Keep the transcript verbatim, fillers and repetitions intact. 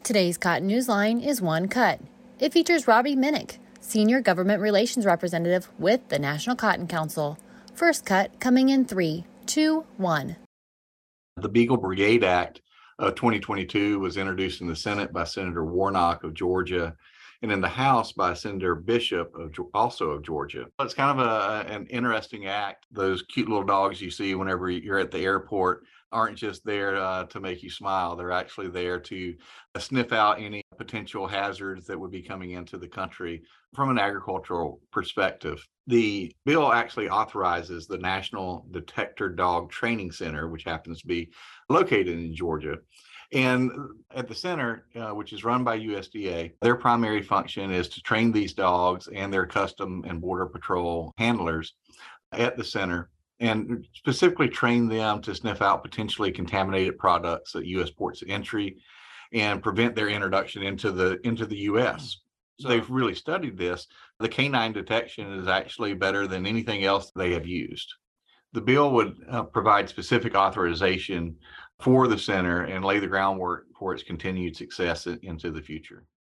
Today's Cotton Newsline is one cut. It features Robbie Minnick, Senior Government Relations Representative with the National Cotton Council. First cut coming in three, two, one. The Beagle Brigade Act of twenty twenty-two was introduced in the Senate by Senator Warnock of Georgia, and in the House by Senator Bishop, of, also of Georgia. It's kind of a, an interesting act. Those cute little dogs you see whenever you're at the airport aren't just there uh, to make you smile. They're actually there to sniff out any potential hazards that would be coming into the country from an agricultural perspective. The bill actually authorizes the National Detector Dog Training Center, which happens to be located in Georgia. And at the center, uh, which is run by U S D A, their primary function is to train these dogs and their Custom and Border Patrol handlers at the center, and specifically train them to sniff out potentially contaminated products at U S ports of entry and prevent their introduction into the into the U S. So they've really studied this. The canine detection is actually better than anything else they have used. The bill would uh, provide specific authorization for the center and lay the groundwork for its continued success into the future.